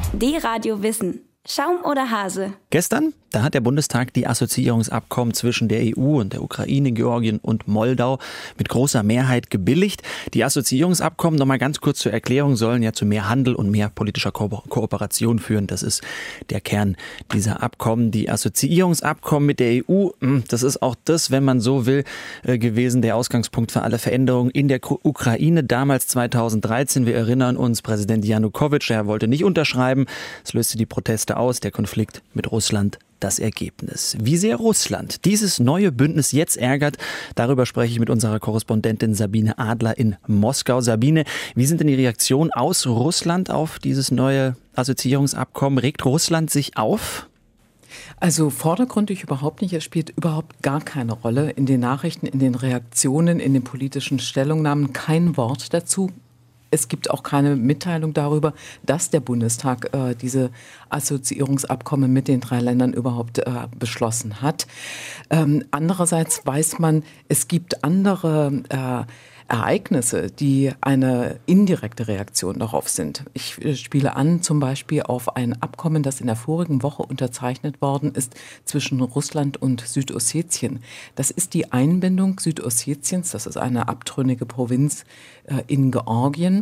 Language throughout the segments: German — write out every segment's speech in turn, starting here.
D-Radio Wissen. Schaum oder Hase? Gestern, da hat der Bundestag die Assoziierungsabkommen zwischen der EU und der Ukraine, Georgien und Moldau mit großer Mehrheit gebilligt. Die Assoziierungsabkommen, nochmal ganz kurz zur Erklärung, sollen ja zu mehr Handel und mehr politischer Kooperation führen. Das ist der Kern dieser Abkommen. Die Assoziierungsabkommen mit der EU, das ist auch das, wenn man so will, gewesen, der Ausgangspunkt für alle Veränderungen in der Ukraine. Damals 2013, wir erinnern uns, Präsident Janukowitsch, er wollte nicht unterschreiben. Es löste die Proteste aus, der Konflikt mit Russland das Ergebnis. Wie sehr Russland dieses neue Bündnis jetzt ärgert, darüber spreche ich mit unserer Korrespondentin Sabine Adler in Moskau. Sabine, wie sind denn die Reaktionen aus Russland auf dieses neue Assoziierungsabkommen? Regt Russland sich auf? Also vordergründig überhaupt nicht. Es spielt überhaupt gar keine Rolle in den Nachrichten, in den Reaktionen, in den politischen Stellungnahmen. Kein Wort dazu. Es gibt auch keine Mitteilung darüber, dass der Bundestag diese Assoziierungsabkommen mit den 3 Ländern überhaupt beschlossen hat. Andererseits weiß man, es gibt andere Ereignisse, die eine indirekte Reaktion darauf sind. Ich spiele an zum Beispiel auf ein Abkommen, das in der vorigen Woche unterzeichnet worden ist zwischen Russland und Südossetien. Das ist die Einbindung Südossetiens, das ist eine abtrünnige Provinz in Georgien.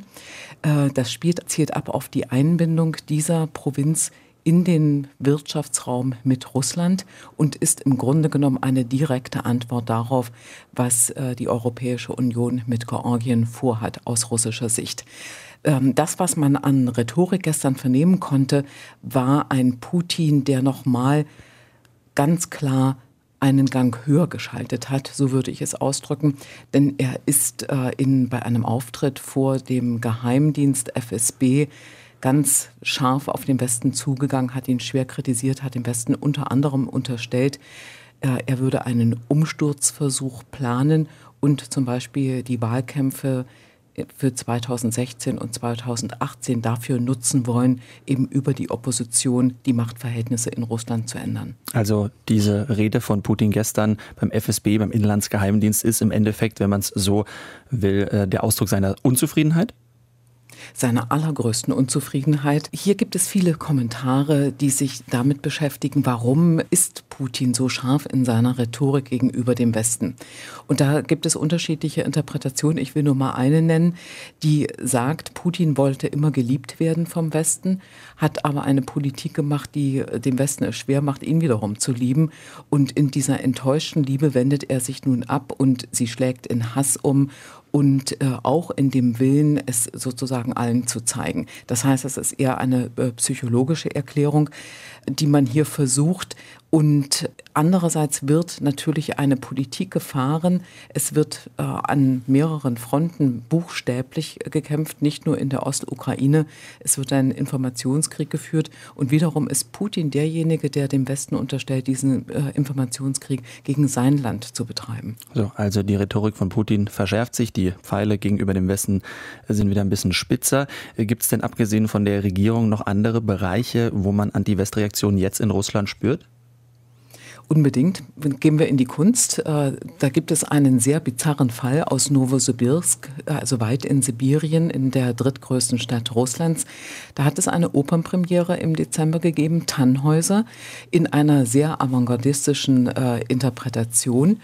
Das zielt ab auf die Einbindung dieser Provinz in den Wirtschaftsraum mit Russland und ist im Grunde genommen eine direkte Antwort darauf, was die Europäische Union mit Georgien vorhat aus russischer Sicht. Das, was man an Rhetorik gestern vernehmen konnte, war ein Putin, der nochmal ganz klar einen Gang höher geschaltet hat, so würde ich es ausdrücken. Denn er ist bei einem Auftritt vor dem Geheimdienst FSB ganz scharf auf den Westen zugegangen, hat ihn schwer kritisiert, hat dem Westen unter anderem unterstellt, er würde einen Umsturzversuch planen und zum Beispiel die Wahlkämpfe für 2016 und 2018 dafür nutzen wollen, eben über die Opposition die Machtverhältnisse in Russland zu ändern. Also diese Rede von Putin gestern beim FSB, beim Inlandsgeheimdienst, ist im Endeffekt, wenn man es so will, der Ausdruck seiner Unzufriedenheit? Seiner allergrößten Unzufriedenheit. Hier gibt es viele Kommentare, die sich damit beschäftigen, warum ist Putin so scharf in seiner Rhetorik gegenüber dem Westen. Und da gibt es unterschiedliche Interpretationen. Ich will nur mal eine nennen, die sagt, Putin wollte immer geliebt werden vom Westen, hat aber eine Politik gemacht, die dem Westen es schwer macht, ihn wiederum zu lieben. Und in dieser enttäuschten Liebe wendet er sich nun ab und sie schlägt in Hass um. Und auch in dem Willen, es sozusagen allen zu zeigen. Das heißt, es ist eher eine psychologische Erklärung, die man hier versucht. Und andererseits wird natürlich eine Politik gefahren. Es wird an mehreren Fronten buchstäblich gekämpft, nicht nur in der Ostukraine. Es wird ein Informationskrieg geführt. Und wiederum ist Putin derjenige, der dem Westen unterstellt, diesen Informationskrieg gegen sein Land zu betreiben. So, also die Rhetorik von Putin verschärft sich. Die Pfeile gegenüber dem Westen sind wieder ein bisschen spitzer. Gibt es denn abgesehen von der Regierung noch andere Bereiche, wo man Anti-West-Reaktionen jetzt in Russland spürt? Unbedingt. Gehen wir in die Kunst. Da gibt es einen sehr bizarren Fall aus Nowosibirsk, also weit in Sibirien, in der drittgrößten Stadt Russlands. Da hat es eine Opernpremiere im Dezember gegeben, Tannhäuser, in einer sehr avantgardistischen Interpretation.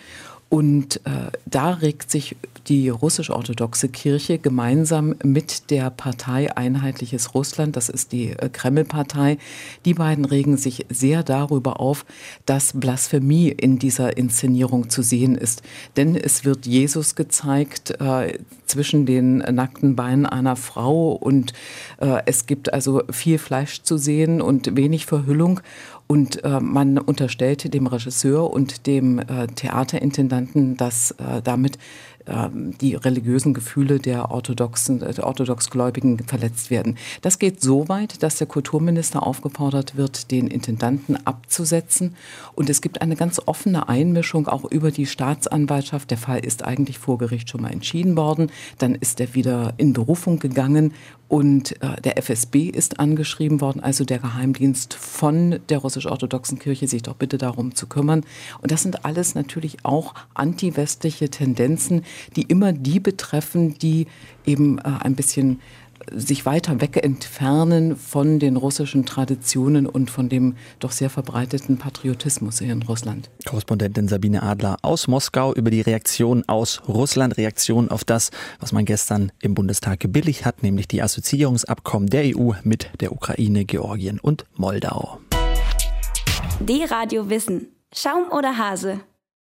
Und da regt sich die russisch-orthodoxe Kirche gemeinsam mit der Partei Einheitliches Russland, das ist die Kreml-Partei, die beiden regen sich sehr darüber auf, dass Blasphemie in dieser Inszenierung zu sehen ist. Denn es wird Jesus gezeigt zwischen den nackten Beinen einer Frau und es gibt also viel Fleisch zu sehen und wenig Verhüllung. Und man unterstellte dem Regisseur und dem Theaterintendanten, dass damit die religiösen Gefühle der orthodoxgläubigen verletzt werden. Das geht so weit, dass der Kulturminister aufgefordert wird, den Intendanten abzusetzen. Und es gibt eine ganz offene Einmischung auch über die Staatsanwaltschaft. Der Fall ist eigentlich vor Gericht schon mal entschieden worden. Dann ist er wieder in Berufung gegangen. Und der FSB ist angeschrieben worden, also der Geheimdienst von der russisch-orthodoxen Kirche, sich doch bitte darum zu kümmern. Und das sind alles natürlich auch antiwestliche Tendenzen, die immer die betreffen, die eben ein bisschen sich weiter weg entfernen von den russischen Traditionen und von dem doch sehr verbreiteten Patriotismus hier in Russland. Korrespondentin Sabine Adler aus Moskau über die Reaktion aus Russland, Reaktion auf das, was man gestern im Bundestag gebilligt hat, nämlich die Assoziierungsabkommen der EU mit der Ukraine, Georgien und Moldau. Die Radio Wissen. Schaum oder Hase?